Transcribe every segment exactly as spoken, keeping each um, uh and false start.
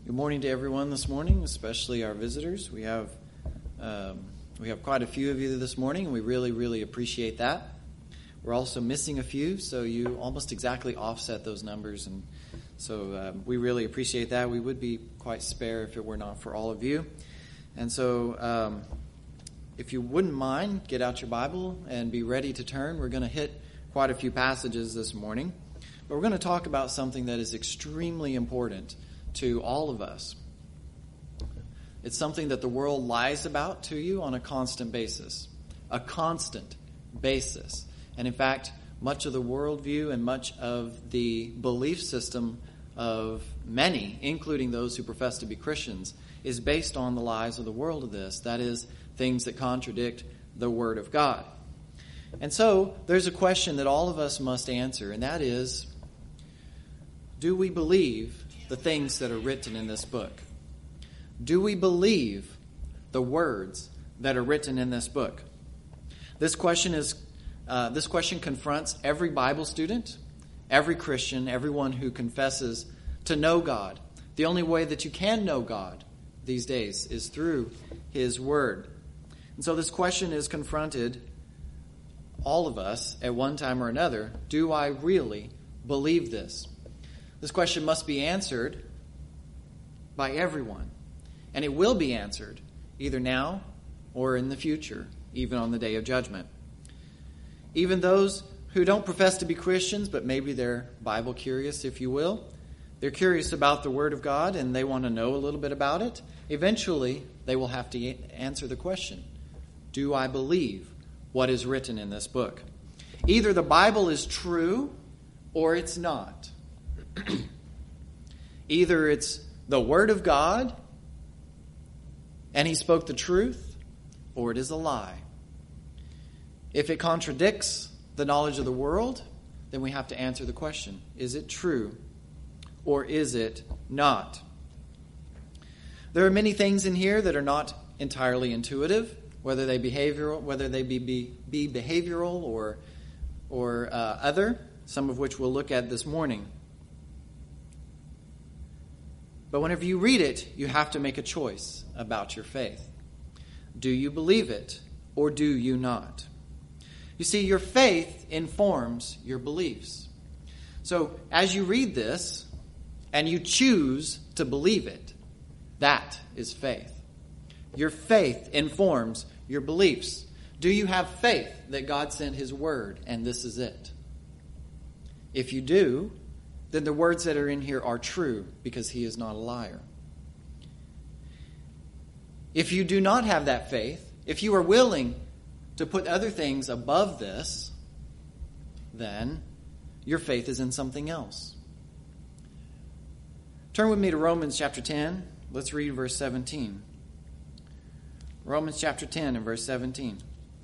Good morning to everyone this morning, especially our visitors. We have um, we have quite a few of you this morning, and we really, really appreciate that. We're also missing a few, so you almost exactly offset those numbers, and so um, we really appreciate that. We would be quite spare if it were not for all of you. And so um, if you wouldn't mind, get out your Bible and be ready to turn. We're going to hit quite a few passages this morning, but we're going to talk about something that is extremely important to all of us. It's something that the world lies about to you on a constant basis. A constant basis. And in fact, much of the worldview and much of the belief system of many, including those who profess to be Christians, is based on the lies of the world of this. That is, things that contradict the Word of God. And so, there's a question that all of us must answer, and that is, do we believe the things that are written in this book? Do we believe the words that are written in this book? This question is uh, this question confronts every Bible student, every Christian, everyone who confesses to know God. The only way that you can know God these days is through His Word. And so this question is confronted all of us at one time or another. Do I really believe this? This question must be answered by everyone. And it will be answered either now or in the future, even on the day of judgment. Even those who don't profess to be Christians, but maybe they're Bible curious, if you will. They're curious about the Word of God and they want to know a little bit about it. Eventually, they will have to answer the question, do I believe what is written in this book? Either the Bible is true or it's not. Either it's the Word of God and He spoke the truth, or it is a lie. If it contradicts the knowledge of the world, then we have to answer the question, is it true or is it not? There are many things in here that are not entirely intuitive, whether they behavioral, whether they be, be, be behavioral or, or uh, other, some of which we'll look at this morning. But whenever you read it, you have to make a choice about your faith. Do you believe it or do you not? You see, your faith informs your beliefs. So as you read this and you choose to believe it, that is faith. Your faith informs your beliefs. Do you have faith that God sent His Word and this is it? If you do, then the words that are in here are true because He is not a liar. If you do not have that faith, if you are willing to put other things above this, then your faith is in something else. Turn with me to Romans chapter ten. Let's read verse seventeen. Romans chapter ten and verse seventeen.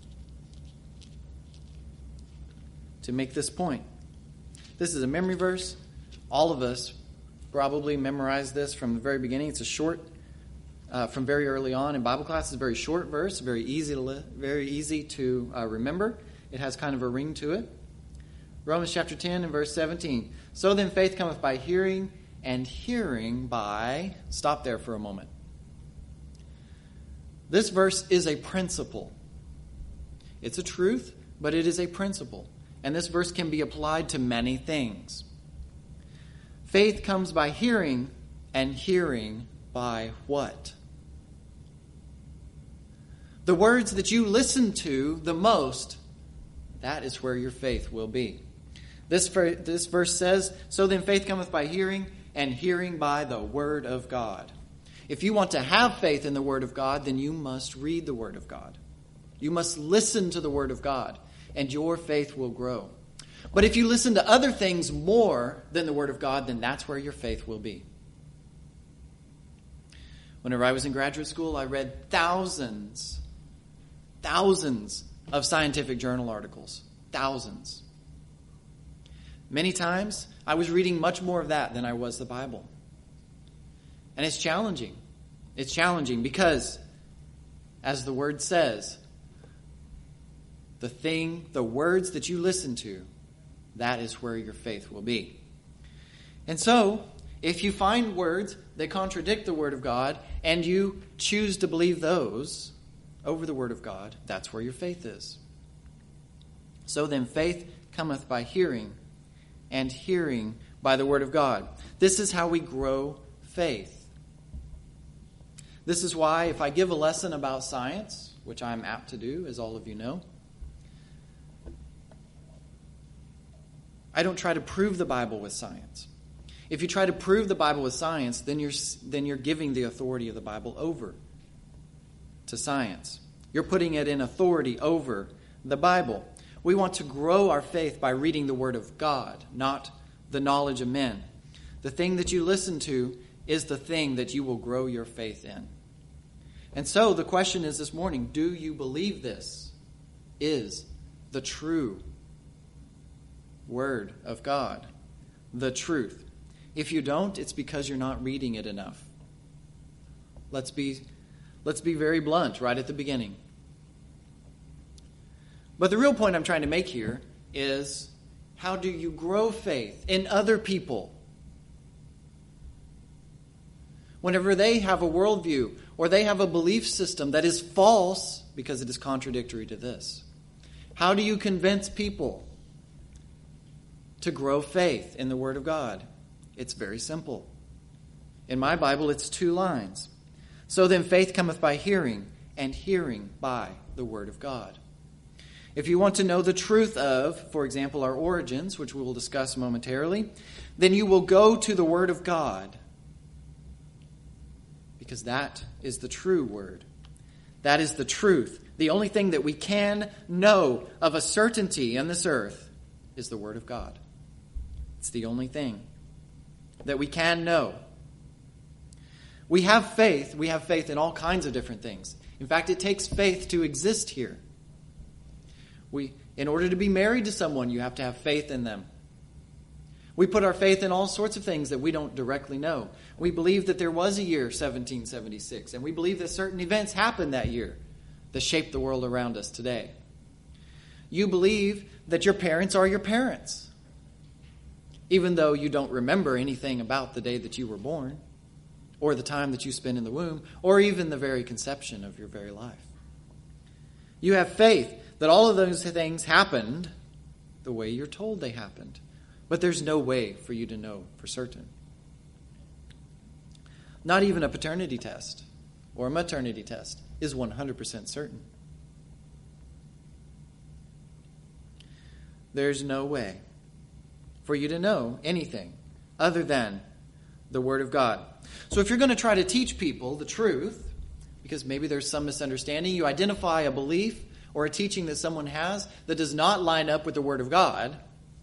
To make this point. This is a memory verse. All of us probably memorized this from the very beginning. It's a short, uh, from very early on in Bible class. It's a very short verse, very easy to li- very easy to uh, remember. It has kind of a ring to it. Romans chapter ten and verse seventeen. So then faith cometh by hearing, and hearing by... Stop there for a moment. This verse is a principle. It's a truth, but it is a principle. And this verse can be applied to many things. Faith comes by hearing, and hearing by what? The words that you listen to the most, that is where your faith will be. This, this verse says, so then faith cometh by hearing, and hearing by the Word of God. If you want to have faith in the Word of God, then you must read the Word of God. You must listen to the Word of God, and your faith will grow. But if you listen to other things more than the Word of God, then that's where your faith will be. Whenever I was in graduate school, I read thousands, thousands of scientific journal articles. Thousands. Many times, I was reading much more of that than I was the Bible. And it's challenging. It's challenging because, as the Word says, the thing, the words that you listen to, that is where your faith will be. And so, If you find words that contradict the Word of God and you choose to believe those over the Word of God, that's where your faith is. So then faith cometh by hearing, and hearing by the Word of God. This is how we grow faith. This is why if I give a lesson about science, which I'm apt to do, as all of you know, I don't try to prove the Bible with science. If you try to prove the Bible with science, then you're then you're giving the authority of the Bible over to science. You're putting it in authority over the Bible. We want to grow our faith by reading the Word of God, not the knowledge of men. The thing that you listen to is the thing that you will grow your faith in. And so the question is this morning, do you believe this is the true Word of God, the truth? If you don't, it's because you're not reading it enough. Let's be, let's be very blunt right at the beginning. But the real point I'm trying to make here is, how do you grow faith in other people? Whenever they have a worldview or they have a belief system that is false because it is contradictory to this, how do you convince people to grow faith in the Word of God? It's very simple. In my Bible, it's two lines. So then faith cometh by hearing, and hearing by the Word of God. If you want to know the truth of, for example, our origins, which we will discuss momentarily, then you will go to the Word of God, because that is the true Word. That is the truth. The only thing that we can know of a certainty on this earth is the Word of God. It's the only thing that we can know. We have faith. We have faith in all kinds of different things. In fact, it takes faith to exist here. We, in order to be married to someone, you have to have faith in them. We put our faith in all sorts of things that we don't directly know. We believe that there was a year seventeen seventy-six, and we believe that certain events happened that year that shaped the world around us today. You believe that your parents are your parents, even though you don't remember anything about the day that you were born, or the time that you spent in the womb, or even the very conception of your very life. You have faith that all of those things happened the way you're told they happened, but there's no way for you to know for certain. Not even a paternity test or a maternity test is one hundred percent certain. There's no way for you to know anything other than the Word of God. So if you're going to try to teach people the truth, because maybe there's some misunderstanding, you identify a belief or a teaching that someone has that does not line up with the Word of God,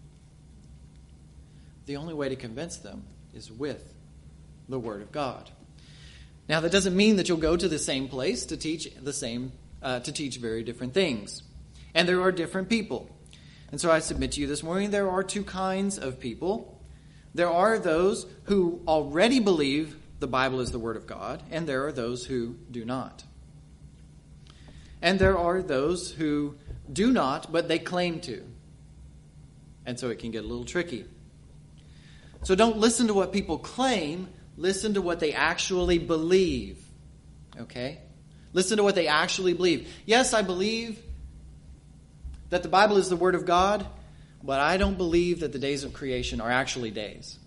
the only way to convince them is with the Word of God. Now, that doesn't mean that you'll go to the same place to teach the same, uh, to teach very different things. And there are different people. And so I submit to you this morning, there are two kinds of people. There are those who already believe the Bible is the Word of God, and there are those who do not. And there are those who do not, but they claim to. And so it can get a little tricky. So don't listen to what people claim. Listen to what they actually believe. Okay? Listen to what they actually believe. Yes, I believe that the Bible is the Word of God, but I don't believe that the days of creation are actually days,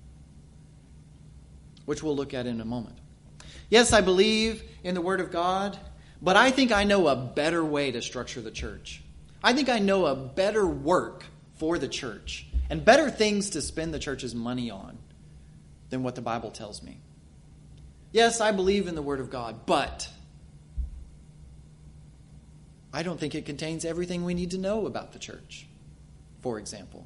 which we'll look at in a moment. Yes, I believe in the Word of God, but I think I know a better way to structure the church. I think I know a better work for the church and better things to spend the church's money on than what the Bible tells me. Yes, I believe in the Word of God, but I don't think it contains everything we need to know about the church, for example.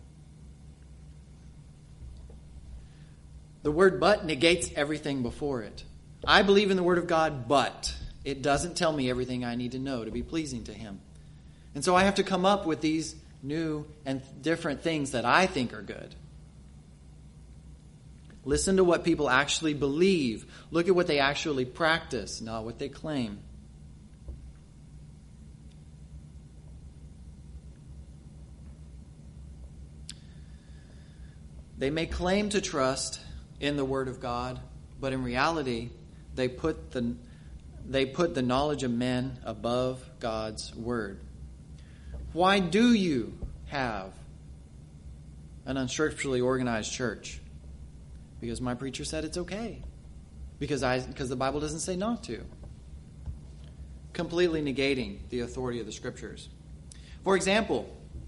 The word but negates everything before it. I believe in the Word of God, but it doesn't tell me everything I need to know to be pleasing to Him. And so I have to come up with these new and different things that I think are good. Listen to what people actually believe. Look at what they actually practice, not what they claim. They may claim to trust in the Word of God, but in reality, they put the they put the knowledge of men above God's Word. Why do you have an unscripturally organized church? Because my preacher said it's okay. Because I because the Bible doesn't say not to. Completely negating the authority of the Scriptures. For example,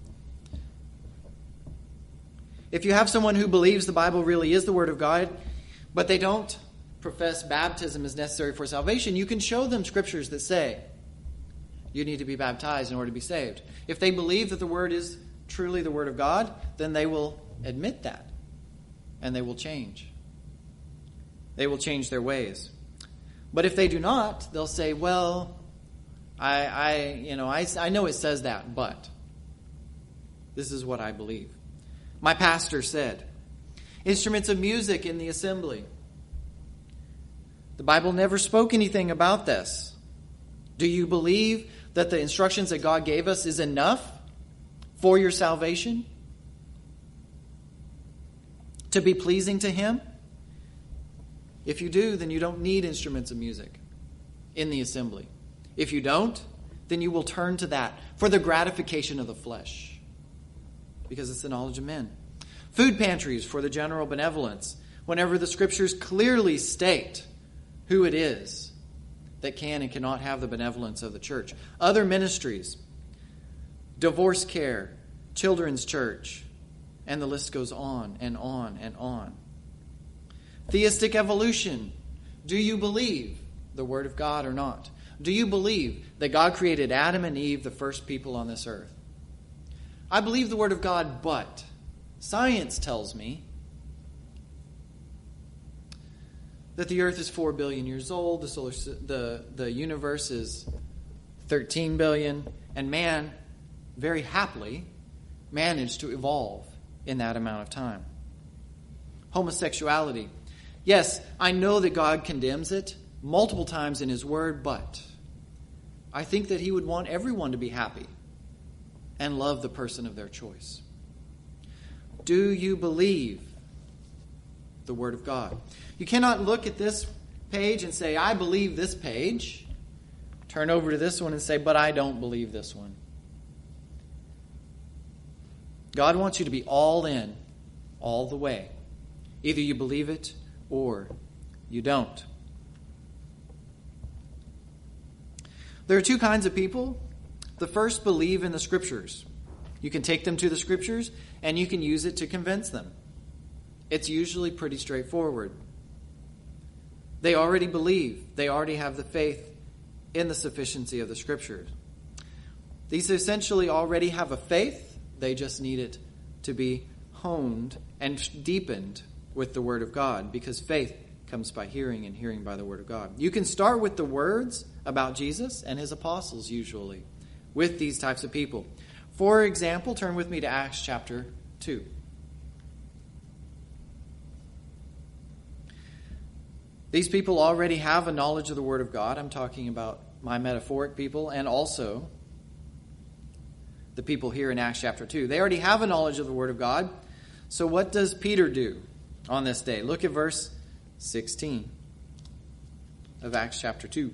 if you have someone who believes the Bible really is the Word of God, but they don't profess baptism is necessary for salvation, you can show them Scriptures that say you need to be baptized in order to be saved. If they believe that the Word is truly the Word of God, then they will admit that, and they will change. They will change their ways. But if they do not, they'll say, well, I, I you know, I, I know it says that, but this is what I believe. My pastor said, instruments of music in the assembly. The Bible never spoke anything about this. Do you believe that the instructions that God gave us is enough for your salvation? To be pleasing to Him? If you do, then you don't need instruments of music in the assembly. If you don't, then you will turn to that for the gratification of the flesh, because it's the knowledge of men. Food pantries for the general benevolence, whenever the Scriptures clearly state who it is that can and cannot have the benevolence of the church. Other ministries, divorce care, children's church, and the list goes on and on and on. Theistic evolution. Do you believe the Word of God or not? Do you believe that God created Adam and Eve, the first people on this earth? I believe the Word of God, but science tells me that the earth is four billion years old, the solar the, the universe is thirteen billion, and man, very happily, managed to evolve in that amount of time. Homosexuality. Yes, I know that God condemns it multiple times in His Word, but I think that He would want everyone to be happy and love the person of their choice. Do you believe the Word of God? You cannot look at this page and say, I believe this page. Turn over to this one and say, but I don't believe this one. God wants you to be all in, all the way. Either you believe it or you don't. There are two kinds of people. The first believe in the Scriptures. You can take them to the Scriptures and you can use it to convince them. It's usually pretty straightforward. They already believe. They already have the faith in the sufficiency of the Scriptures. These essentially already have a faith. They just need it to be honed and deepened with the Word of God, because faith comes by hearing and hearing by the Word of God. You can start with the words about Jesus and His apostles usually with these types of people. For example, turn with me to Acts chapter two. These people already have a knowledge of the Word of God. I'm talking about my metaphoric people and also the people here in Acts chapter two. They already have a knowledge of the Word of God. So what does Peter do on this day? Look at verse sixteen of Acts chapter two.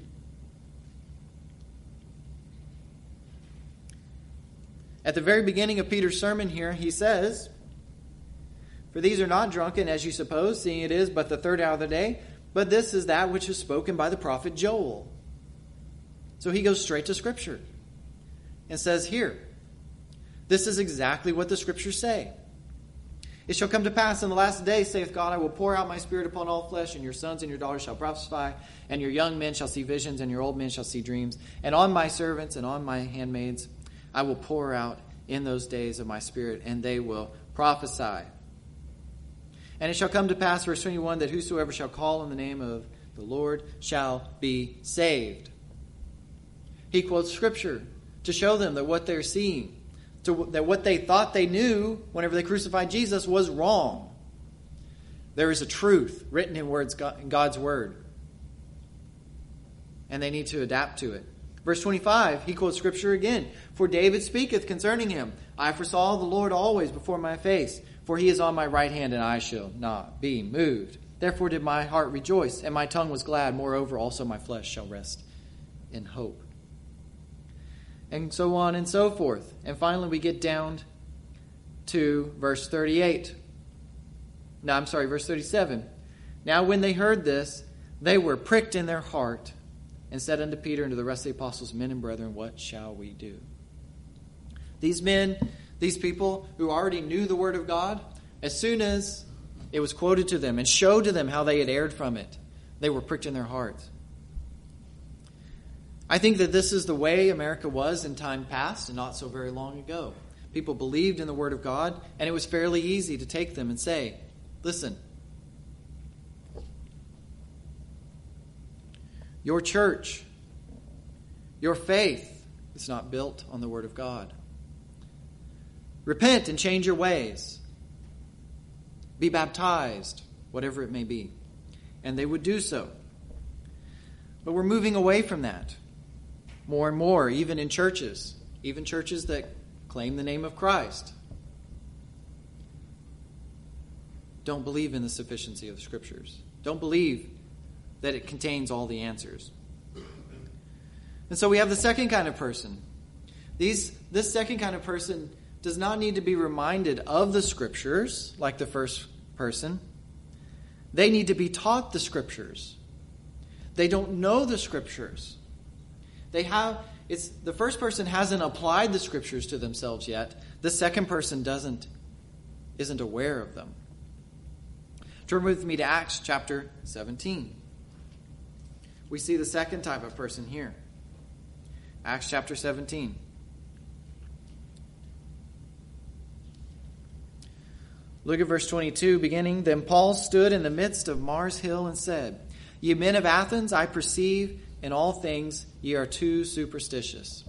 At the very beginning of Peter's sermon here, he says, for these are not drunken, as you suppose, seeing it is but the third hour of the day, but this is that which is spoken by the prophet Joel. So he goes straight to Scripture and says here, this is exactly what the Scriptures say. It shall come to pass in the last day, saith God, I will pour out my Spirit upon all flesh, and your sons and your daughters shall prophesy, and your young men shall see visions, and your old men shall see dreams. And on my servants and on my handmaids I will pour out in those days of my Spirit, and they will prophesy. And it shall come to pass, verse twenty-one, that whosoever shall call on the name of the Lord shall be saved. He quotes Scripture to show them that what they're seeing, to, that what they thought they knew whenever they crucified Jesus was wrong. There is a truth written in words, in God's Word. And they need to adapt to it. Verse twenty-five, he quotes Scripture again. For David speaketh concerning him, I foresaw the Lord always before my face, for he is on my right hand, and I shall not be moved. Therefore did my heart rejoice, and my tongue was glad. Moreover, also my flesh shall rest in hope. And so on and so forth. And finally we get down to verse thirty-eight. No, I'm sorry, verse thirty-seven. Now when they heard this, they were pricked in their heart, and said unto Peter and to the rest of the apostles, Men and brethren, what shall we do? These men, these people who already knew the word of God, as soon as it was quoted to them and showed to them how they had erred from it, they were pricked in their hearts. I think that this is the way America was in time past and not so very long ago. People believed in the word of God, and it was fairly easy to take them and say, listen, your church, your faith is not built on the word of God. Repent and change your ways. Be baptized, whatever it may be. And they would do so. But we're moving away from that more and more, even in churches, even churches that claim the name of Christ. Don't believe in the sufficiency of the Scriptures. Don't believe that it contains all the answers. And so we have the second kind of person. These, this second kind of person does not need to be reminded of the Scriptures like the first person. They need to be taught the Scriptures. They don't know the Scriptures. They have it's the first person hasn't applied the Scriptures to themselves yet. The second person doesn't isn't aware of them. Turn with me to Acts chapter seventeen. We see the second type of person here. Acts chapter seventeen. Look at verse twenty-two, beginning. Then Paul stood in the midst of Mars Hill and said, Ye men of Athens, I perceive in all things ye are too superstitious.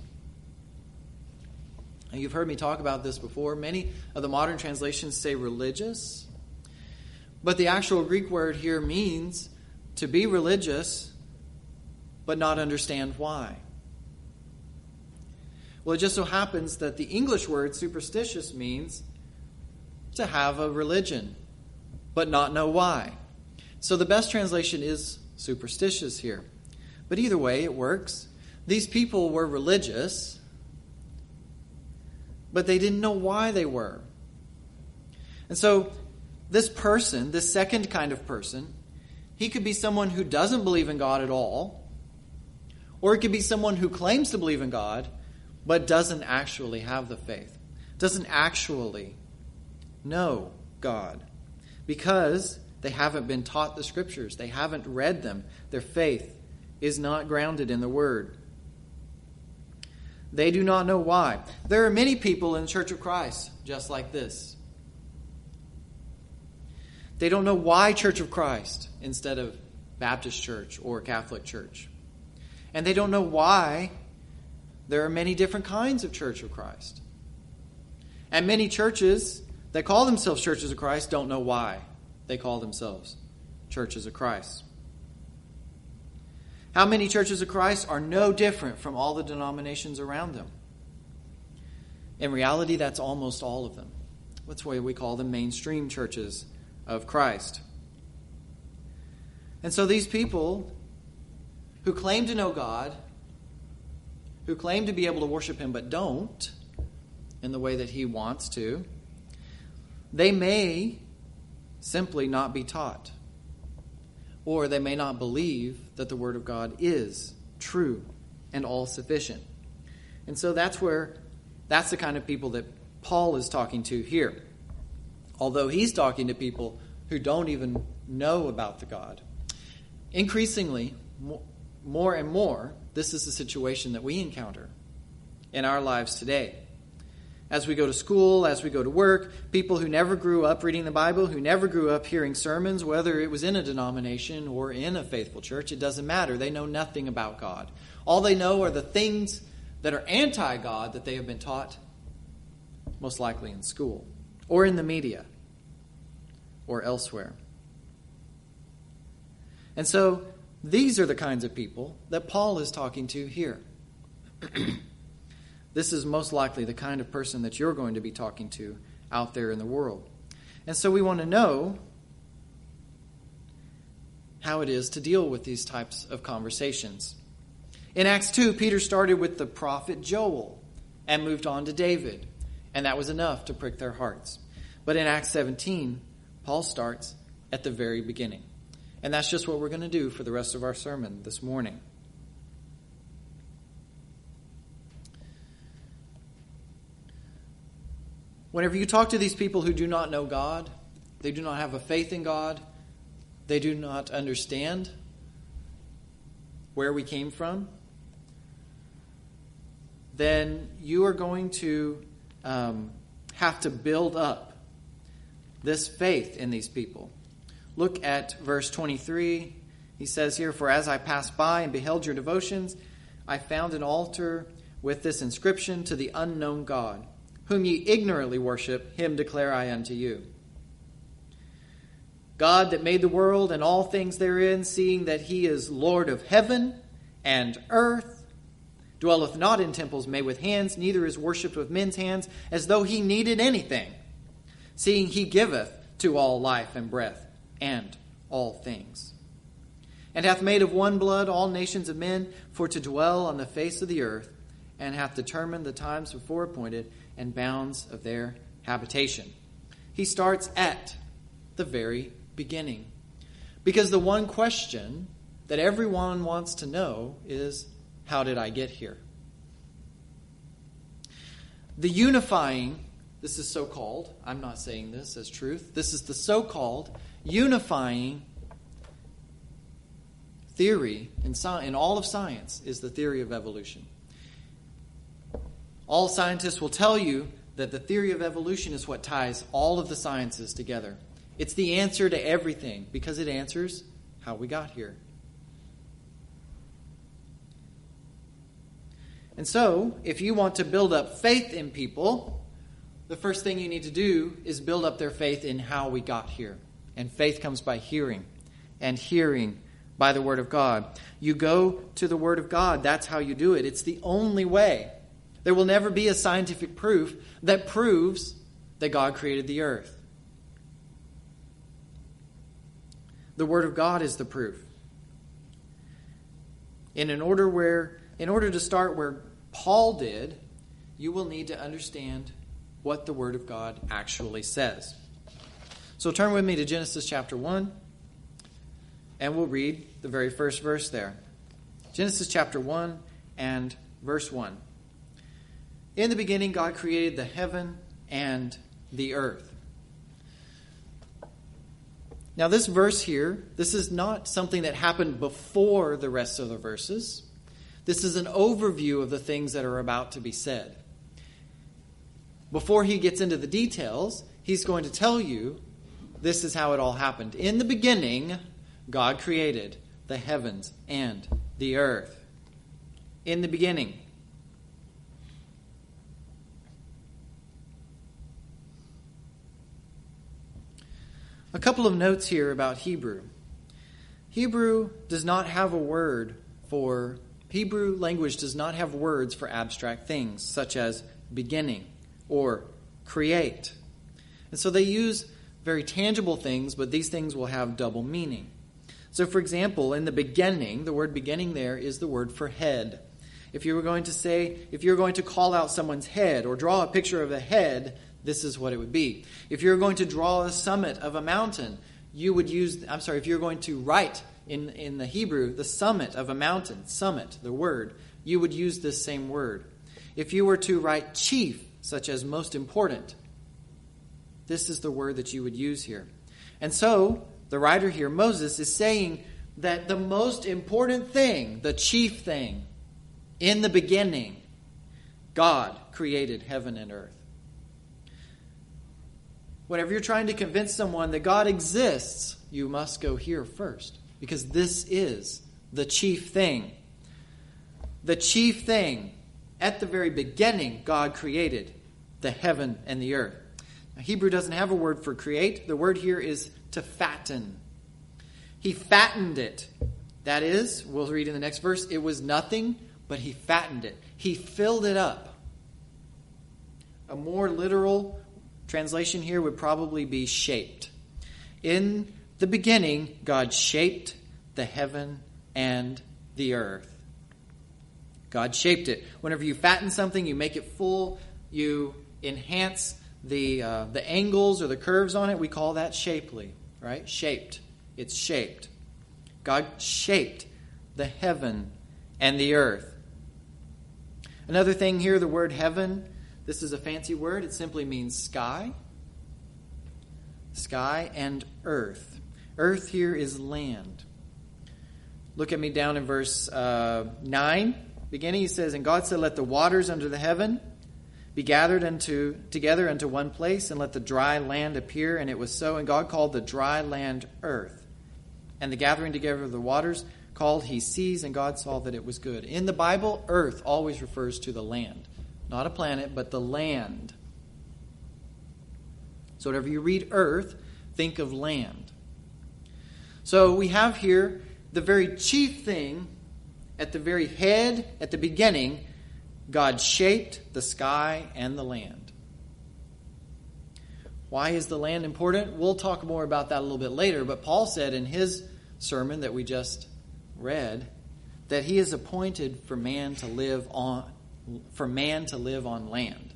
And you've heard me talk about this before. Many of the modern translations say religious. But the actual Greek word here means to be religious, but not understand why. Well, it just so happens that the English word superstitious means to have a religion, but not know why. So the best translation is superstitious here. But either way, it works. These people were religious, but they didn't know why they were. And so this person, this second kind of person, he could be someone who doesn't believe in God at all, or it could be someone who claims to believe in God, but doesn't actually have the faith, doesn't actually know God, because they haven't been taught the Scriptures. They haven't read them. Their faith is not grounded in the Word. They do not know why. There are many people in the Church of Christ just like this. They don't know why Church of Christ instead of Baptist Church or Catholic Church. And they don't know why there are many different kinds of Church of Christ. And many churches that call themselves Churches of Christ don't know why they call themselves Churches of Christ. How many Churches of Christ are no different from all the denominations around them? In reality, that's almost all of them. That's why we call them mainstream churches of Christ. And so these people who claim to know God, who claim to be able to worship Him but don't in the way that He wants to, they may simply not be taught. Or they may not believe that the Word of God is true and all-sufficient. And so that's where, that's the kind of people that Paul is talking to here. Although he's talking to people who don't even know about the God. Increasingly, more and more, this is the situation that we encounter in our lives today. As we go to school, as we go to work, people who never grew up reading the Bible, who never grew up hearing sermons, whether it was in a denomination or in a faithful church, it doesn't matter. They know nothing about God. All they know are the things that are anti-God that they have been taught, most likely in school, or in the media, or elsewhere. And so, these are the kinds of people that Paul is talking to here. This is most likely the kind of person that you're going to be talking to out there in the world. And so we want to know how it is to deal with these types of conversations. In Acts two, Peter started with the prophet Joel and moved on to David, and that was enough to prick their hearts. But in Acts seventeen, Paul starts at the very beginning. And that's just what we're going to do for the rest of our sermon this morning. Whenever you talk to these people who do not know God, they do not have a faith in God, they do not understand where we came from, then you are going to um, have to build up this faith in these people. Look at verse twenty-three. He says here, "For as I passed by and beheld your devotions, I found an altar with this inscription, to the unknown God, whom ye ignorantly worship, him declare I unto you. God that made the world and all things therein, seeing that he is Lord of heaven and earth, dwelleth not in temples made with hands, neither is worshipped with men's hands, as though he needed anything, seeing he giveth to all life and breath and all things. And hath made of one blood all nations of men for to dwell on the face of the earth, and hath determined the times before appointed and bounds of their habitation." He starts at the very beginning. Because the one question that everyone wants to know is, how did I get here? The unifying, this is so-called, I'm not saying this as truth, this is the so-called unifying theory in, sci- in all of science is the theory of evolution. All scientists will tell you that the theory of evolution is what ties all of the sciences together. It's the answer to everything because it answers how we got here. And so, if you want to build up faith in people, the first thing you need to do is build up their faith in how we got here. And faith comes by hearing, and hearing by the Word of God. You go to the Word of God. That's how you do it. It's the only way. There will never be a scientific proof that proves that God created the earth. The Word of God is the proof. And in order where, in order to start where Paul did, you will need to understand what the Word of God actually says. So turn with me to Genesis chapter one, and we'll read the very first verse there. Genesis chapter one and verse one. "In the beginning God created the heaven and the earth." Now this verse here, this is not something that happened before the rest of the verses. This is an overview of the things that are about to be said. Before he gets into the details, he's going to tell you this is how it all happened. In the beginning, God created the heavens and the earth. In the beginning. A couple of notes here about Hebrew. Hebrew does not have a word for, Hebrew language does not have words for abstract things, such as beginning or create. And so they use very tangible things, but these things will have double meaning. So for example, in the beginning, the word beginning there is the word for head. If you were going to say, if you're going to call out someone's head or draw a picture of a head, this is what it would be. If you're going to draw a summit of a mountain, you would use, I'm sorry, if you're going to write in, in the Hebrew, the summit of a mountain, summit, the word, you would use this same word. If you were to write chief, such as most important, this is the word that you would use here. And so, the writer here, Moses, is saying that the most important thing, the chief thing, in the beginning, God created heaven and earth. Whenever you're trying to convince someone that God exists, you must go here first. Because this is the chief thing. The chief thing. At the very beginning, God created the heaven and the earth. Now, Hebrew doesn't have a word for create. The word here is to fatten. He fattened it. That is, we'll read in the next verse, it was nothing, but he fattened it. He filled it up. A more literal translation here would probably be shaped. In the beginning, God shaped the heaven and the earth. God shaped it. Whenever you fatten something, you make it full, you enhance the uh, the angles or the curves on it. We call that shapely, right? Shaped. It's shaped. God shaped the heaven and the earth. Another thing here, the word heaven, this is a fancy word. It simply means sky. Sky and earth. Earth here is land. Look at me down in verse uh, nine. Beginning, he says, "And God said, let the waters under the heaven be gathered unto together unto one place, and let the dry land appear. And it was so. And God called the dry land earth. And the gathering together of the waters called he seas, and God saw that it was good." In the Bible, earth always refers to the land. Not a planet, but the land. So whenever you read earth, think of land. So we have here the very chief thing at the very head, at the beginning. God shaped the sky and the land. Why is the land important? We'll talk more about that a little bit later, but Paul said in his sermon that we just read that he is appointed for man to live on for man to live on land.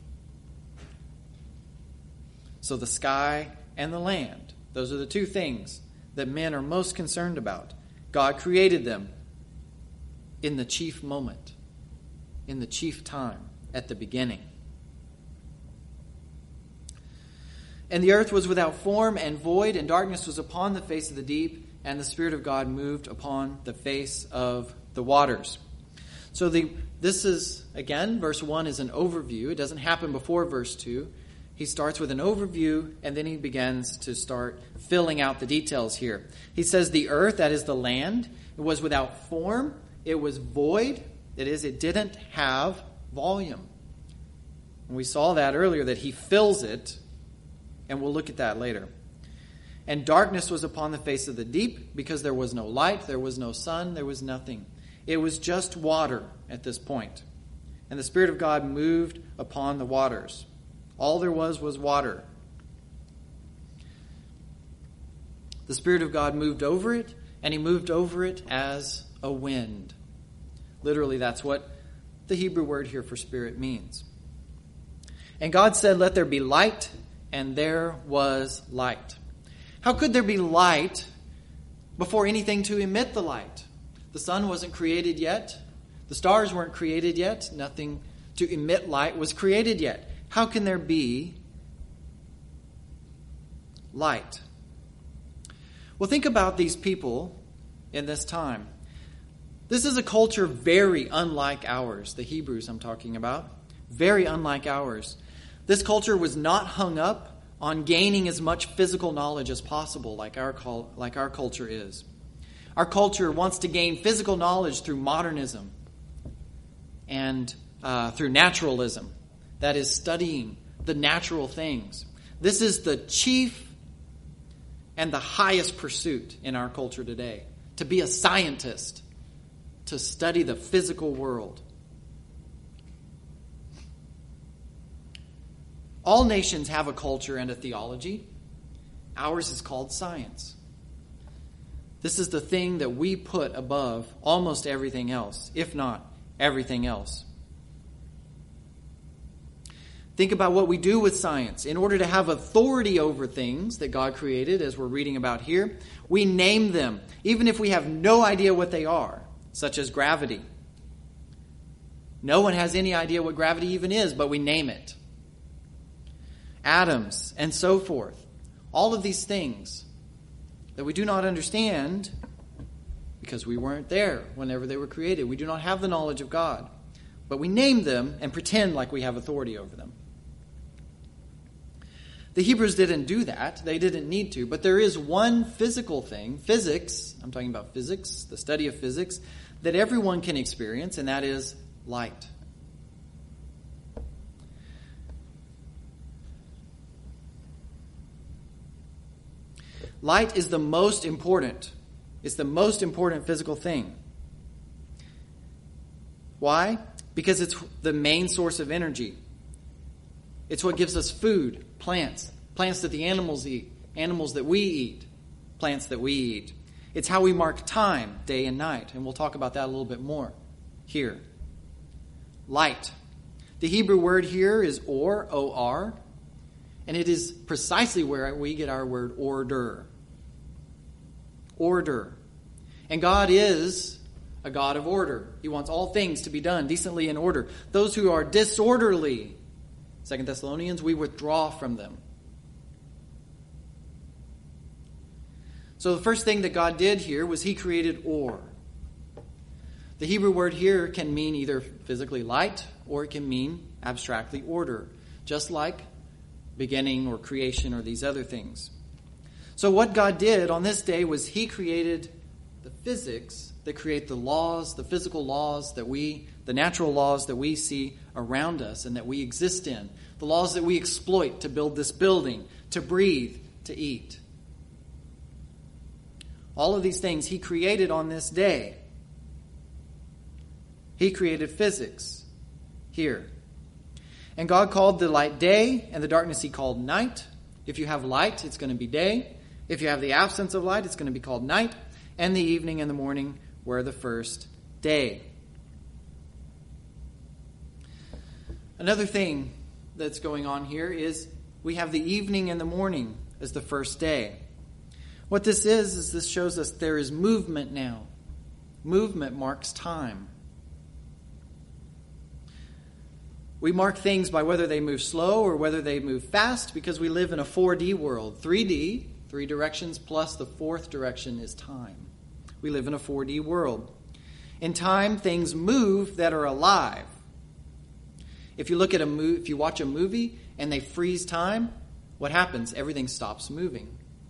So the sky and the land, those are the two things that men are most concerned about. God created them in the chief moment, in the chief time, at the beginning. And the earth was without form and void, and darkness was upon the face of the deep, and the Spirit of God moved upon the face of the waters. So the this is, again, verse one is an overview. It doesn't happen before verse two. He starts with an overview, and then he begins to start filling out the details here. He says the earth, that is the land, it was without form, it was void. That is, it didn't have volume. And we saw that earlier, that he fills it, and we'll look at that later. And darkness was upon the face of the deep, because there was no light, there was no sun, there was nothing. It was just water at this point. And the Spirit of God moved upon the waters. All there was was water. The Spirit of God moved over it, and he moved over it as a wind. Literally, that's what the Hebrew word here for spirit means. And God said, let there be light, and there was light. How could there be light before anything to emit the light? The sun wasn't created yet. The stars weren't created yet. Nothing to emit light was created yet. How can there be light? Well, think about these people in this time. This is a culture very unlike ours, the Hebrews I'm talking about. Very unlike ours. This culture was not hung up on gaining as much physical knowledge as possible like our, like our culture is. Our culture wants to gain physical knowledge through modernism and uh, through naturalism. That is, studying the natural things. This is the chief and the highest pursuit in our culture today. To be a scientist. To study the physical world. All nations have a culture and a theology. Ours is called science. This is the thing that we put above almost everything else, if not everything else. Think about what we do with science. In order to have authority over things that God created, as we're reading about here, we name them, even if we have no idea what they are, such as gravity. No one has any idea what gravity even is, but we name it. Atoms, and so forth. All of these things that we do not understand because we weren't there whenever they were created. We do not have the knowledge of God. But we name them and pretend like we have authority over them. The Hebrews didn't do that. They didn't need to. But there is one physical thing, physics, I'm talking about physics, the study of physics, that everyone can experience, and that is light. Light is the most important. It's the most important physical thing. Why? Because it's the main source of energy. It's what gives us food, plants, plants that the animals eat, animals that we eat, plants that we eat. It's how we mark time, day and night. And we'll talk about that a little bit more here. Light. The Hebrew word here is or, O R, and it is precisely where we get our word order. Order. And God is a God of order. He wants all things to be done decently in order. Those who are disorderly, Second Thessalonians, we withdraw from them. So the first thing that God did here was he created or. The Hebrew word here can mean either physically light or it can mean abstractly order, just like beginning or creation or these other things. So what God did on this day was he created the physics that create the laws, the physical laws that we, the natural laws that we see around us and that we exist in, the laws that we exploit to build this building, to breathe, to eat. All of these things he created on this day. He created physics here. And God called the light day, and the darkness he called night. If you have light, it's going to be day. If you have the absence of light, it's going to be called night. And the evening and the morning were the first day. Another thing that's going on here is we have the evening and the morning as the first day. What this is, is this shows us there is movement now. Movement marks time. We mark things by whether they move slow or whether they move fast because we live in a four D world. three D, three directions, plus the fourth direction is time. We live in a four D world. In time, things move that are alive. If you look at a mo- if you watch a movie and they freeze time, what happens? Everything stops moving.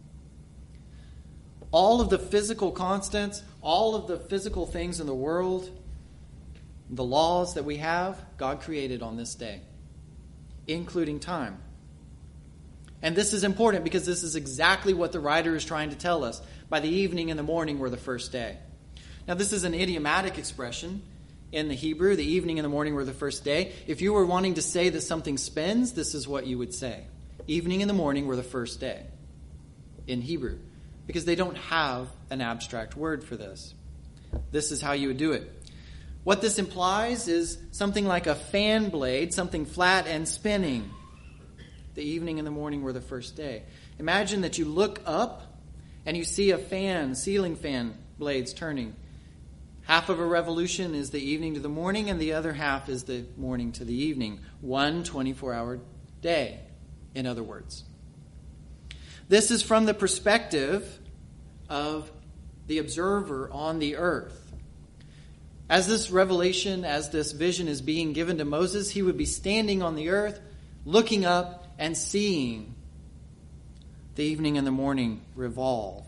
All of the physical constants, all of the physical things in the world, the laws that we have, God created on this day, including time. And this is important because this is exactly what the writer is trying to tell us. By the evening and the morning were the first day. Now, this is an idiomatic expression in the Hebrew. The evening and the morning were the first day. If you were wanting to say that something spins, this is what you would say. Evening and the morning were the first day in Hebrew, because they don't have an abstract word for this. This is how you would do it. What this implies is something like a fan blade, something flat and spinning. The evening and the morning were the first day. Imagine that you look up and you see a fan, ceiling fan blades turning. Half of a revolution is the evening to the morning, and the other half is the morning to the evening. One twenty-four hour day, in other words. This is from the perspective of the observer on the earth. As this revelation, as this vision is being given to Moses, he would be standing on the earth, looking up and seeing the evening and the morning revolve.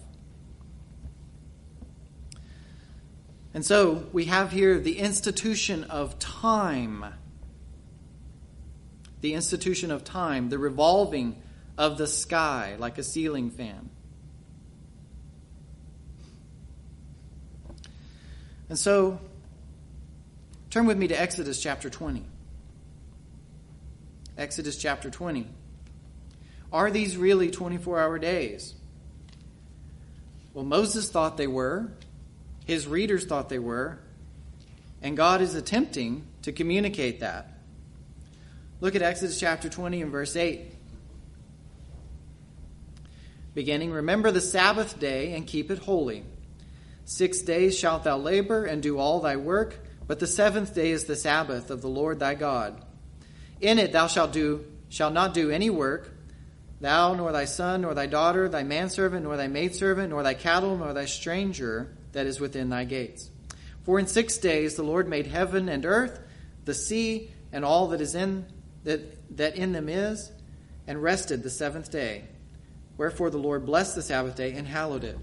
And so we have here the institution of time. The institution of time, the revolving of the sky like a ceiling fan. And so, turn with me to Exodus chapter twenty. Exodus chapter twenty. Are these really twenty-four hour days? Well, Moses thought they were. His readers thought they were. And God is attempting to communicate that. Look at Exodus chapter twenty and verse eight. Beginning, remember the Sabbath day and keep it holy. Six days shalt thou labor and do all thy work, but the seventh day is the Sabbath of the Lord thy God. In it thou shalt do shalt not do any work, thou nor thy son, nor thy daughter, thy manservant, nor thy maidservant, nor thy cattle, nor thy stranger that is within thy gates. For in six days the Lord made heaven and earth, the sea, and all that is in that, that in them is, and rested the seventh day. Wherefore the Lord blessed the Sabbath day and hallowed it.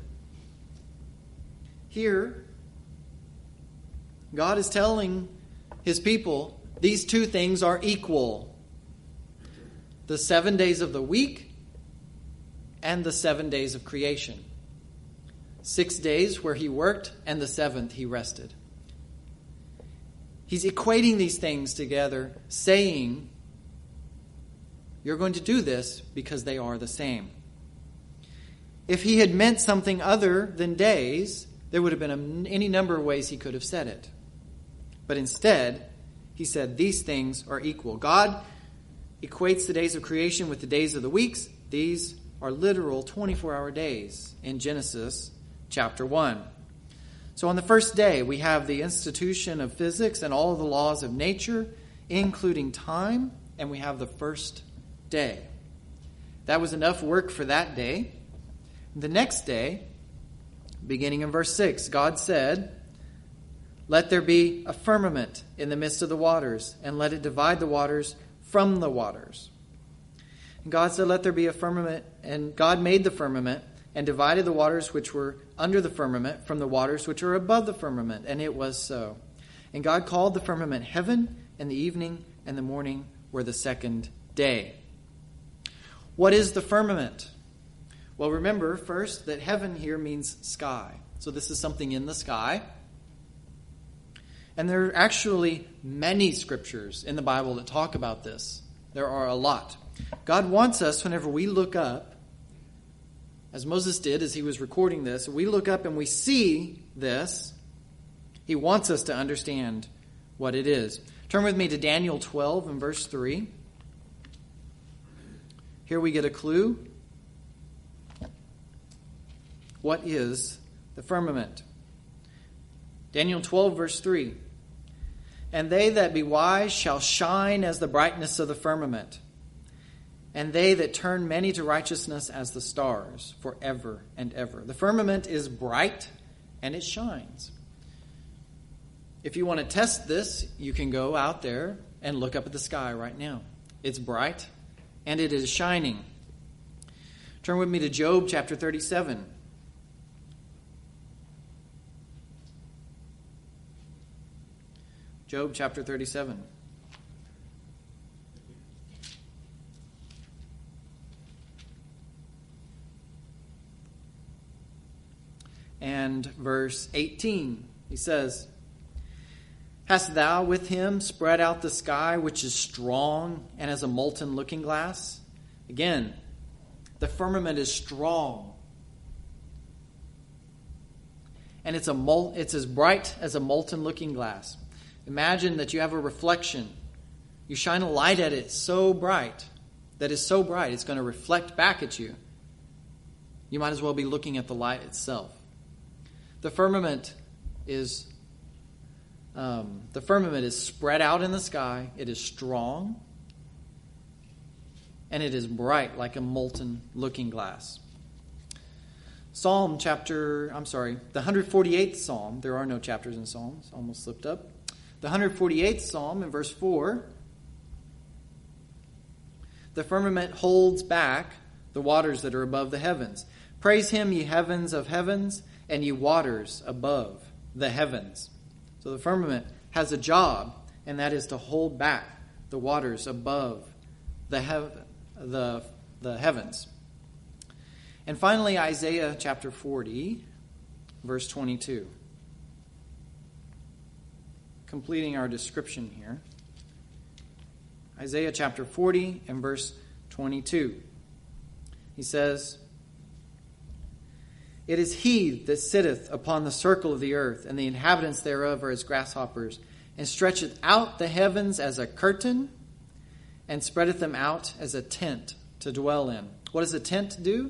Here, God is telling his people these two things are equal. The seven days of the week and the seven days of creation. Six days where he worked, and the seventh he rested. He's equating these things together, saying, you're going to do this because they are the same. If he had meant something other than days, there would have been any number of ways he could have said it. But instead, he said these things are equal. God equates the days of creation with the days of the weeks. These are literal twenty-four hour days in Genesis chapter one. So on the first day, we have the institution of physics and all of the laws of nature, including time, and we have the first day. That was enough work for that day. The next day, beginning in verse six, God said, "Let there be a firmament in the midst of the waters, and let it divide the waters from the waters." And God said, "Let there be a firmament," and God made the firmament and divided the waters which were under the firmament from the waters which are above the firmament, and it was so. And God called the firmament heaven, and the evening and the morning were the second day. What is the firmament? Well, remember first that heaven here means sky. So this is something in the sky. And there are actually many scriptures in the Bible that talk about this. There are a lot. God wants us, whenever we look up, as Moses did as he was recording this, we look up and we see this, he wants us to understand what it is. Turn with me to Daniel twelve and verse three. Here we get a clue. What is the firmament? Daniel twelve, verse three. "And they that be wise shall shine as the brightness of the firmament, and they that turn many to righteousness as the stars forever and ever." The firmament is bright and it shines. If you want to test this, you can go out there and look up at the sky right now. It's bright and it is shining. Turn with me to Job chapter thirty-seven. Job chapter thirty-seven. And verse eighteen, he says, "Hast thou with him spread out the sky, which is strong and as a molten looking glass?" Again, the firmament is strong. And it's a mol- it's as bright as a molten looking glass. Imagine that you have a reflection. You shine a light at it so bright, that is so bright, it's going to reflect back at you. You might as well be looking at the light itself. The firmament is um, the firmament is spread out in the sky. It is strong, and it is bright like a molten looking glass. Psalm chapter, I'm sorry, the one hundred forty-eighth Psalm. There are no chapters in Psalms. Almost slipped up. The one hundred forty-eighth Psalm in verse four. "The firmament holds back the waters that are above the heavens. Praise him, ye heavens of heavens, and ye waters above the heavens." So the firmament has a job, and that is to hold back the waters above the hev- the, the heavens. And finally, Isaiah chapter forty, verse twenty-two. Completing our description here. Isaiah chapter forty and verse twenty-two. He says, "It is he that sitteth upon the circle of the earth, and the inhabitants thereof are as grasshoppers, and stretcheth out the heavens as a curtain, and spreadeth them out as a tent to dwell in." What does a tent do?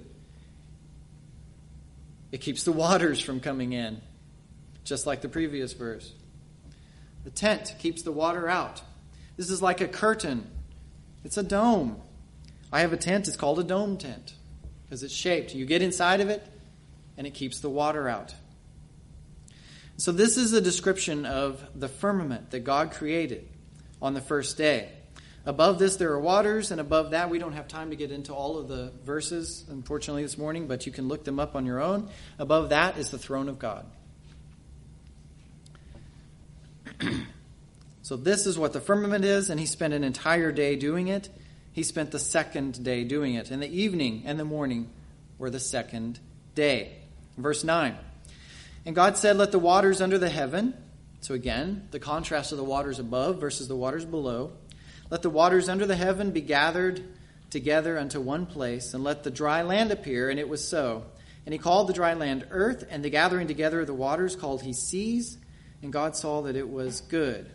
It keeps the waters from coming in, just like the previous verse. The tent keeps the water out. This is like a curtain. It's a dome. I have a tent. It's called a dome tent because it's shaped. You get inside of it, and it keeps the water out. So this is a description of the firmament that God created on the first day. Above this there are waters, and above that we don't have time to get into all of the verses, unfortunately, this morning, but you can look them up on your own. Above that is the throne of God. So this is what the firmament is, and he spent an entire day doing it. He spent the second day doing it, and the evening and the morning were the second day. Verse nine, "And God said, Let the waters under the heaven," so again, the contrast of the waters above versus the waters below, "Let the waters under the heaven be gathered together unto one place, and let the dry land appear. And it was so. And he called the dry land earth, and the gathering together of the waters called he seas, and God saw that it was good.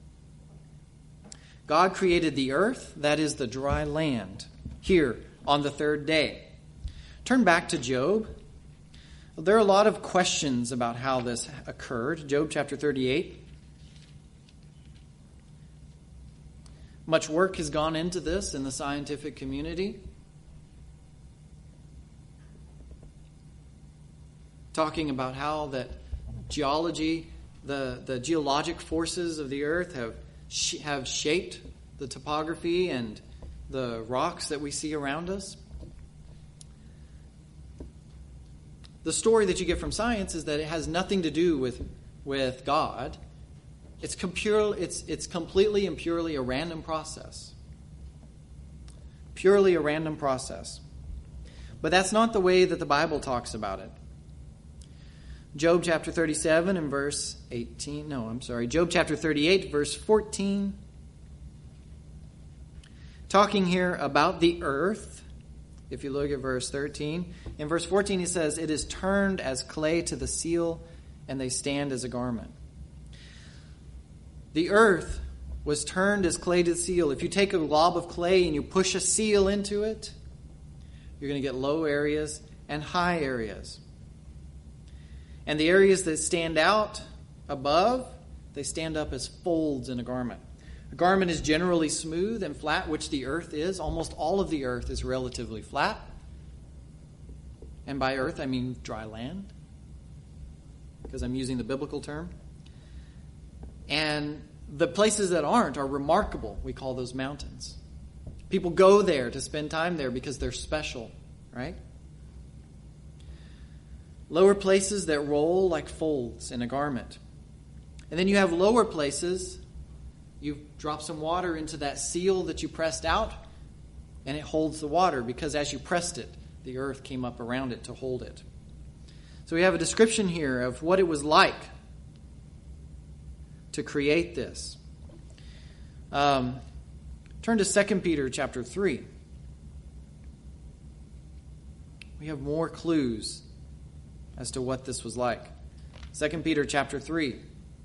God created the earth, that is the dry land, here on the third day. Turn back to Job. There are a lot of questions about how this occurred. Job chapter thirty-eight. Much work has gone into this in the scientific community. Talking about how that geology, the, the geologic forces of the earth have sh- have shaped the topography and the rocks that we see around us. The story that you get from science is that it has nothing to do with, with God. It's, compure, it's, it's completely and purely a random process. Purely a random process. But that's not the way that the Bible talks about it. Job chapter thirty-seven and verse eighteen. No, I'm sorry. Job chapter thirty-eight, verse fourteen. Talking here about the earth. If you look at verse thirteen. In verse fourteen, he says, "It is turned as clay to the seal, and they stand as a garment." The earth was turned as clay to the seal. If you take a glob of clay and you push a seal into it, you're going to get low areas and high areas. And the areas that stand out above, they stand up as folds in a garment. A garment is generally smooth and flat, which the earth is. Almost all of the earth is relatively flat. And by earth, I mean dry land, because I'm using the biblical term. And the places that aren't are remarkable. We call those mountains. People go there to spend time there because they're special, right? Lower places that roll like folds in a garment. And then you have lower places. You drop some water into that seal that you pressed out, and it holds the water because as you pressed it, the earth came up around it to hold it. So we have a description here of what it was like to create this. Um, turn to Second Peter chapter three. We have more clues as to what this was like. Second Peter chapter three.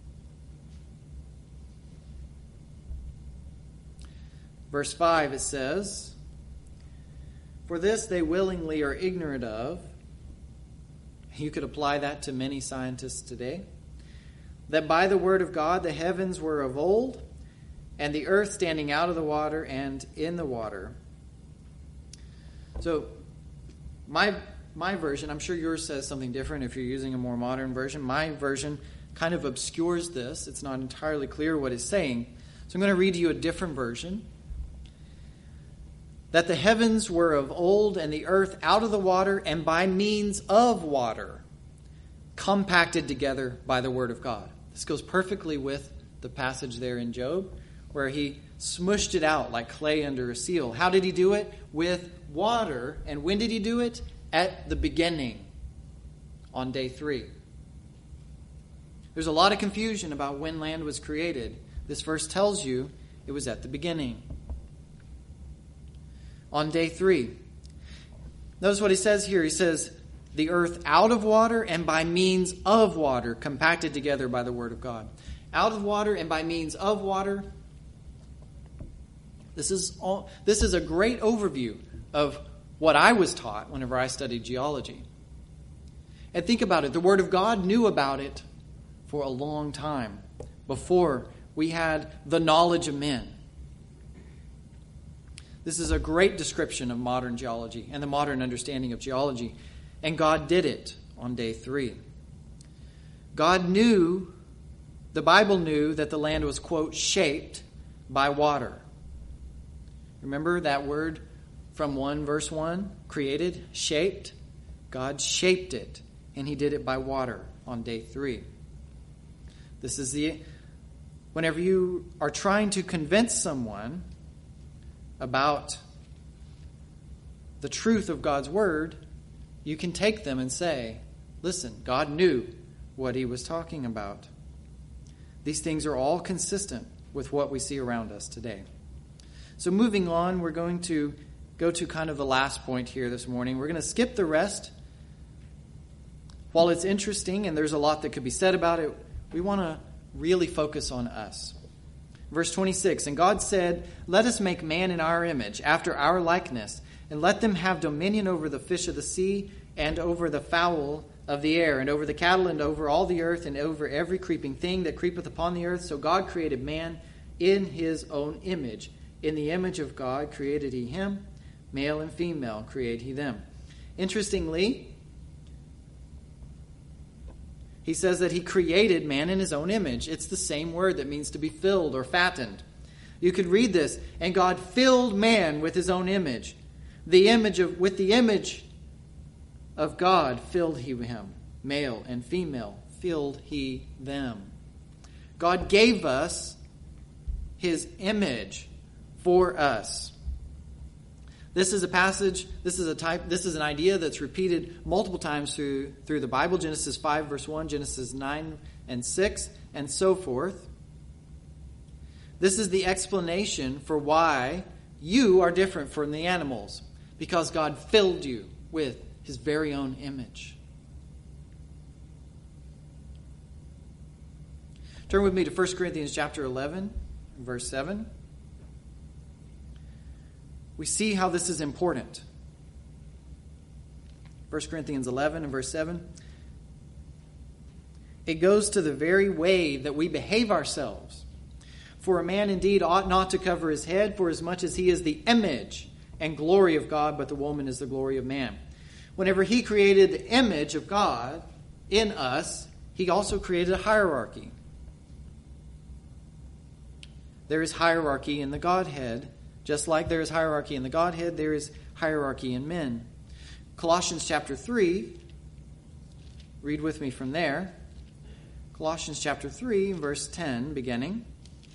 Verse five, it says, "For this they willingly are ignorant of." You could apply that to many scientists today. "That by the word of God the heavens were of old, and the earth standing out of the water and in the water." So, my my version, I'm sure yours says something different if you're using a more modern version. My version kind of obscures this. It's not entirely clear what it's saying. So I'm going to read you a different version. "That the heavens were of old, and the earth out of the water, and by means of water, compacted together by the word of God." This goes perfectly with the passage there in Job, where he smushed it out like clay under a seal. How did he do it? With water. And when did he do it? At the beginning, on day three. There's a lot of confusion about when land was created. This verse tells you it was at the beginning. On day three. Notice what he says here. He says, "The earth out of water and by means of water, compacted together by the word of God." Out of water and by means of water. This is all, this is a great overview of what I was taught whenever I studied geology. And think about it. The Word of God knew about it for a long time before we had the knowledge of men. This is a great description of modern geology and the modern understanding of geology. And God did it on day three. God knew, the Bible knew that the land was, quote, shaped by water. Remember that word from one verse one? Created, shaped. God shaped it, and he did it by water on day three. This is the, whenever you are trying to convince someone about the truth of God's word, you can take them and say, listen, God knew what he was talking about. These things are all consistent with what we see around us today. So moving on, we're going to go to kind of the last point here this morning. We're going to skip the rest While it's interesting and there's a lot that could be said about it, we want to really focus on us. Verse twenty-six, and God said, let us make man in our image, after our likeness, and let them have dominion over the fish of the sea, and over the fowl of the air, and over the cattle, and over all the earth, and over every creeping thing that creepeth upon the earth. So God created man in his own image. In the image of God created he him, male and female created he them. Interestingly, he says that he created man in his own image. It's the same word that means to be filled or fattened. You could read this, and God filled man with his own image. The image of with the image of God filled he him. Male and female filled he them. God gave us his image for us. This is a passage, this is a type, this is an idea that's repeated multiple times through, through the Bible. Genesis five, verse one, Genesis nine and six, and so forth. This is the explanation for why you are different from the animals. Because God filled you with his very own image. Turn with me to First Corinthians chapter eleven, verse seven. We see how this is important. First Corinthians eleven and verse seven. It goes to the very way that we behave ourselves. For a man indeed ought not to cover his head, for as much as he is the image and glory of God, but the woman is the glory of man. Whenever he created the image of God in us, he also created a hierarchy. There is hierarchy in the Godhead. Just like there is hierarchy in the Godhead, there is hierarchy in men. Colossians chapter three, read with me from there. Colossians chapter three, verse ten, beginning.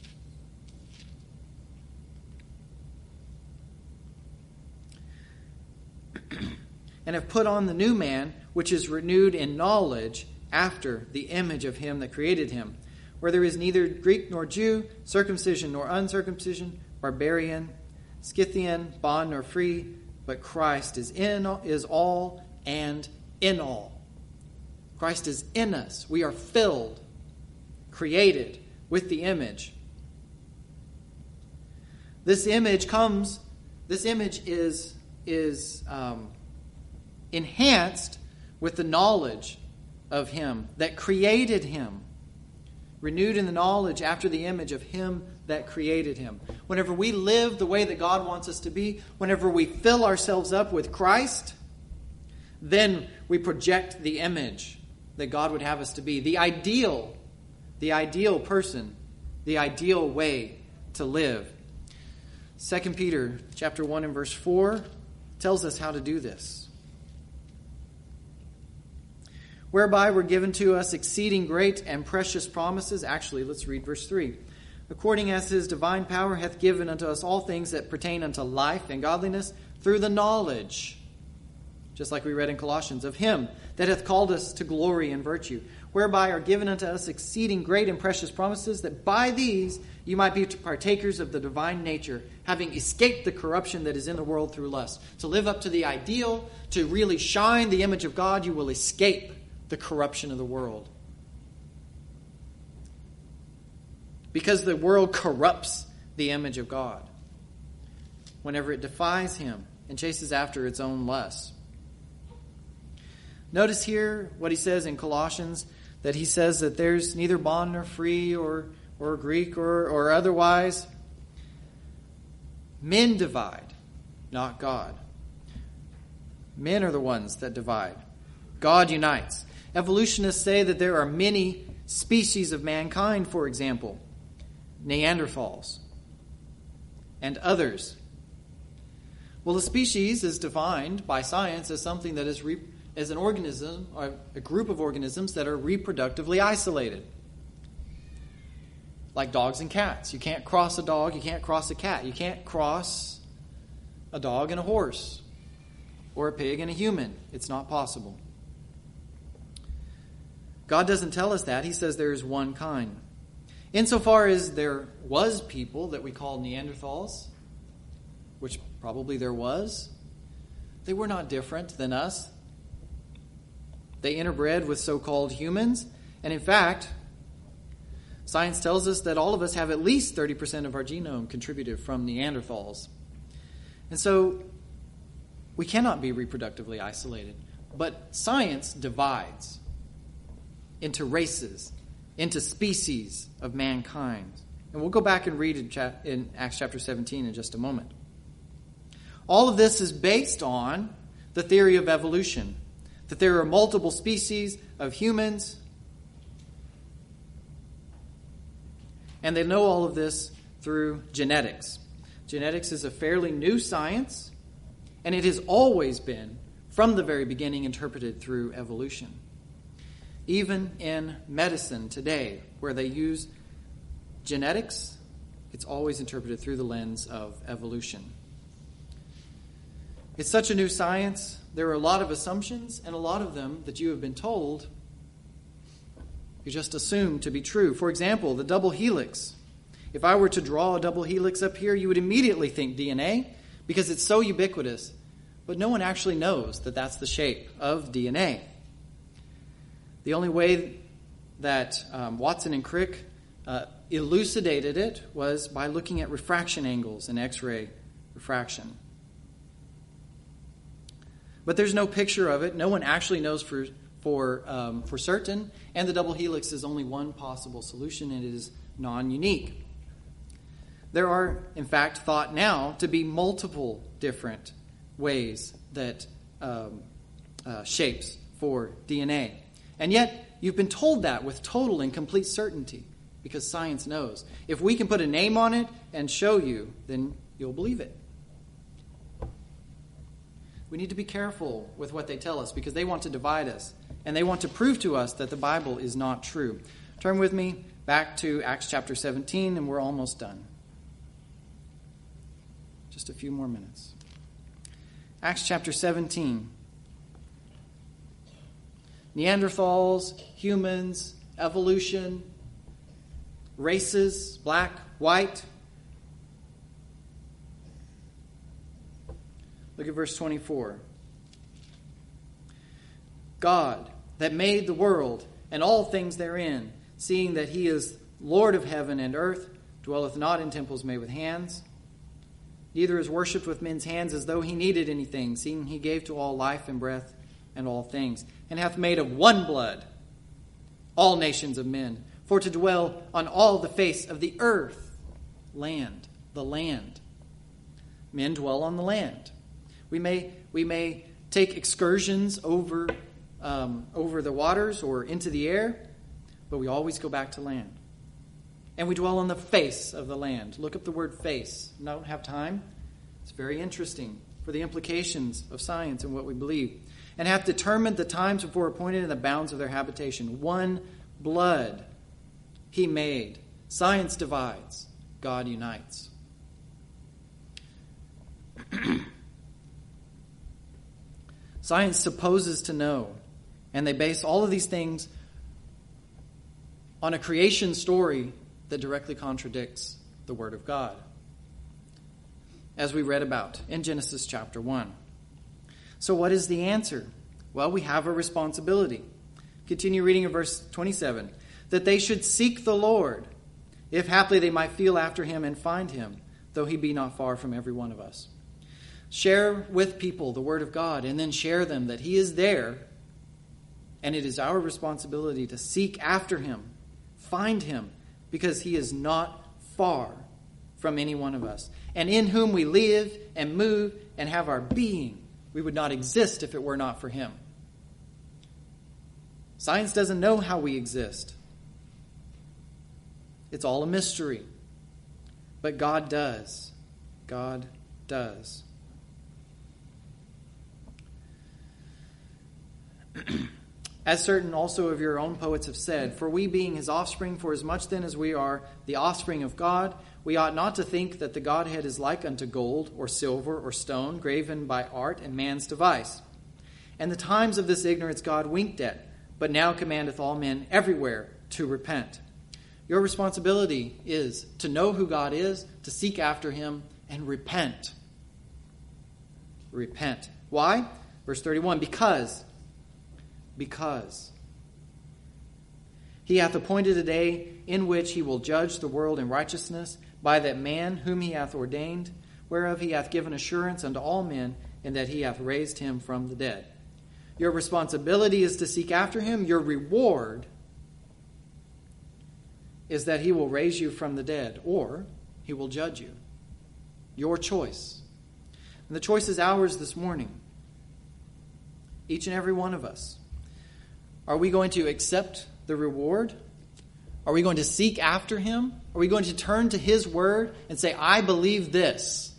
And have put on the new man, which is renewed in knowledge after the image of him that created him, where there is neither Greek nor Jew, circumcision nor uncircumcision, barbarian, Scythian, bond nor free, but Christ is in is all and in all. Christ is in us. We are filled, created with the image. This image comes, this image is, is um, enhanced with the knowledge of him that created him. Renewed in the knowledge after the image of him that created him. Whenever we live the way that God wants us to be, whenever we fill ourselves up with Christ, then we project the image that God would have us to be. The ideal, the ideal person, the ideal way to live. Second Peter chapter one and verse four tells us how to do this. Whereby were given to us exceeding great and precious promises. Actually, let's read verse three. According as his divine power hath given unto us all things that pertain unto life and godliness, through the knowledge, just like we read in Colossians, of him that hath called us to glory and virtue, whereby are given unto us exceeding great and precious promises, that by these you might be partakers of the divine nature, having escaped the corruption that is in the world through lust. To live up to the ideal, to really shine the image of God, you will escape the corruption of the world. Because the world corrupts the image of God whenever it defies him and chases after its own lusts. Notice here what he says in Colossians, that he says that there's neither bond nor free or, or Greek or, or otherwise. Men divide, not God. Men are the ones that divide. God unites. Evolutionists say that there are many species of mankind, for example, Neanderthals and others. Well, a species is defined by science as something that is re- as an organism or a group of organisms that are reproductively isolated. Like dogs and cats. You can't cross a dog, you can't cross a cat. You can't cross a dog and a horse or a pig and a human. It's not possible. God doesn't tell us that. He says there is one kind. Insofar as there was people that we call Neanderthals, which probably there was, they were not different than us. They interbred with so-called humans. And in fact, science tells us that all of us have at least thirty percent of our genome contributed from Neanderthals. And so we cannot be reproductively isolated. But science divides into races, into species of mankind. And we'll go back and read in, cha- in Acts chapter seventeen in just a moment. All of this is based on the theory of evolution, that there are multiple species of humans. And they know all of this through genetics. Genetics is a fairly new science, and it has always been, from the very beginning, interpreted through evolution. Even in medicine today, where they use genetics, it's always interpreted through the lens of evolution. It's such a new science. There are a lot of assumptions, and a lot of them that you have been told you just assume to be true. For example, the double helix. If I were to draw a double helix up here, you would immediately think D N A because it's so ubiquitous. But no one actually knows that that's the shape of D N A. The only way that um, Watson and Crick uh, elucidated it was by looking at refraction angles and X-ray refraction. But there's no picture of it. No one actually knows for for um, for certain. And the double helix is only one possible solution, and it is non-unique. There are, in fact, thought now to be multiple different ways that um, uh, shapes for D N A. And yet, you've been told that with total and complete certainty, because science knows. If we can put a name on it and show you, then you'll believe it. We need to be careful with what they tell us, because they want to divide us, and they want to prove to us that the Bible is not true. Turn with me back to Acts chapter seventeen, and we're almost done. Just a few more minutes. Acts chapter seventeen. Neanderthals, humans, evolution, races, black, white. Look at verse twenty-four. God, that made the world and all things therein, seeing that he is Lord of heaven and earth, dwelleth not in temples made with hands, neither is worshipped with men's hands as though he needed anything, seeing he gave to all life and breath and all things, and hath made of one blood all nations of men, for to dwell on all the face of the earth. Land, the land. Men dwell on the land. We may we may take excursions over um, over the waters or into the air, but we always go back to land. And we dwell on the face of the land. Look up the word face. I don't have time. It's very interesting for the implications of science and what we believe. And hath determined the times before appointed and the bounds of their habitation. One blood he made. Science divides. God unites. Science supposes to know, and they base all of these things on a creation story that directly contradicts the Word of God, as we read about in Genesis chapter one. So what is the answer? Well, we have a responsibility. Continue reading in verse twenty-seven. That they should seek the Lord, if haply they might feel after him and find him, though he be not far from every one of us. Share with people the Word of God, and then share them that he is there, and it is our responsibility to seek after him, find him, because he is not far from any one of us, and in whom we live and move and have our being. We would not exist if it were not for him. Science doesn't know how we exist. It's all a mystery. But God does. God does. As certain also of your own poets have said, for we being his offspring, for as much then as we are the offspring of God, we ought not to think that the Godhead is like unto gold or silver or stone, graven by art and man's device. And the times of this ignorance God winked at, but now commandeth all men everywhere to repent. Your responsibility is to know who God is, to seek after him, and repent. Repent. Why? Verse thirty-one, because Because he hath appointed a day in which he will judge the world in righteousness by that man whom he hath ordained, whereof he hath given assurance unto all men, and that he hath raised him from the dead. Your responsibility is to seek after him. Your reward is that he will raise you from the dead, or he will judge you. Your choice. And the choice is ours this morning. Each and every one of us. Are we going to accept the reward? Are we going to seek after him? Are we going to turn to his word and say, I believe this?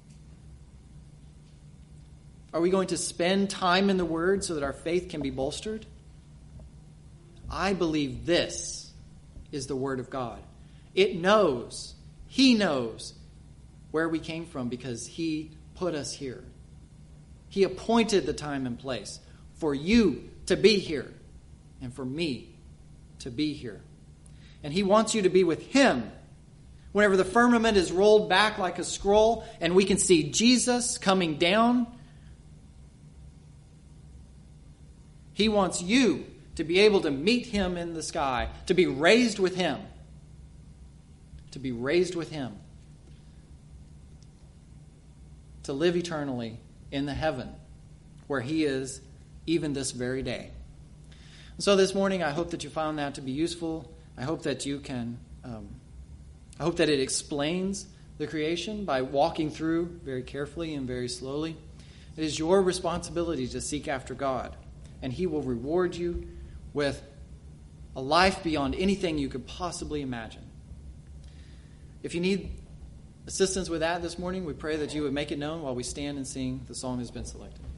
Are we going to spend time in the word so that our faith can be bolstered? I believe this is the word of God. It knows, he knows where we came from because he put us here. He appointed the time and place for you to be here and for me to be here. And he wants you to be with him. Whenever the firmament is rolled back like a scroll and we can see Jesus coming down, he wants you to be able to meet him in the sky, to be raised with him. To be raised with him. To live eternally in the heaven where he is even this very day. So this morning, I hope that you found that to be useful. I hope that you can, um, I hope that it explains the creation by walking through very carefully and very slowly. It is your responsibility to seek after God, and he will reward you with a life beyond anything you could possibly imagine. If you need assistance with that this morning, we pray that you would make it known while we stand and sing. The song has been selected.